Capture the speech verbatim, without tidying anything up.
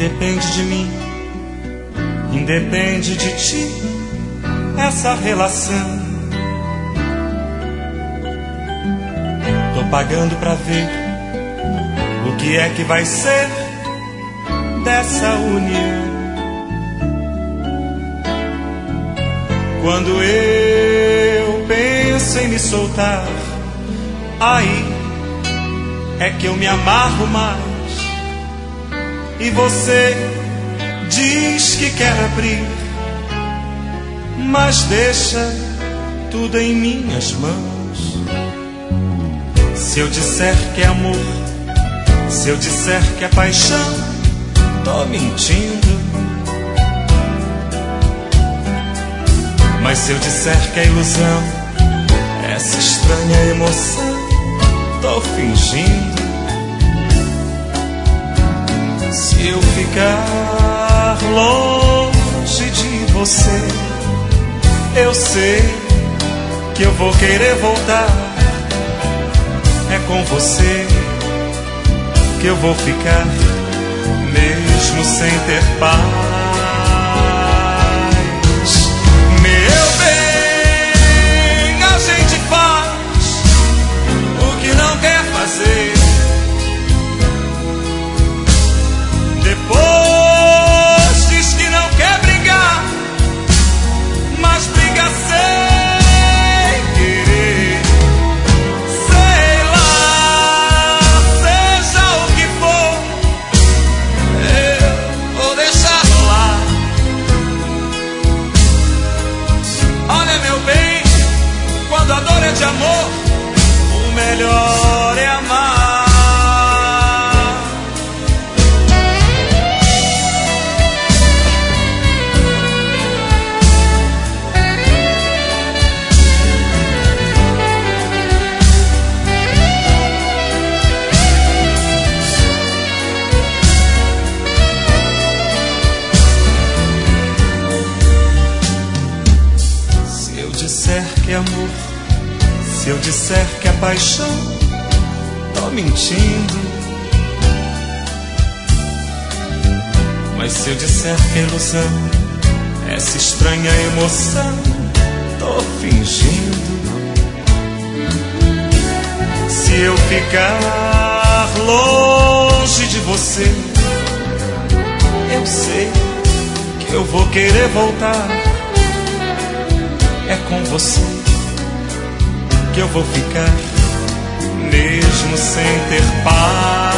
Independe de mim, independe de ti, essa relação. Tô pagando pra ver o que é que vai ser dessa união. Quando eu penso em me soltar, aí é que eu me amarro mais. E você diz que quer abrir, mas deixa tudo em minhas mãos. Se eu disser que é amor, se eu disser que é paixão, tô mentindo. Mas se eu disser que é ilusão, essa estranha emoção, tô fingindo. Se eu ficar longe de você, eu sei que eu vou querer voltar. É com você que eu vou ficar, mesmo sem ter paz. Meu bem, a gente faz o que não quer fazer. Depois diz que não quer brigar, mas briga sem querer. Sei lá, seja o que for, eu vou deixar rolar. Olha, meu bem, quando a dor é de amor, o melhor é amar. Se eu disser que é amor, se eu disser que é paixão, tô mentindo. Mas se eu disser que é ilusão, essa estranha emoção, tô fingindo. Se eu ficar longe de você, eu sei que eu vou querer voltar. É com você que eu vou ficar, mesmo sem ter paz.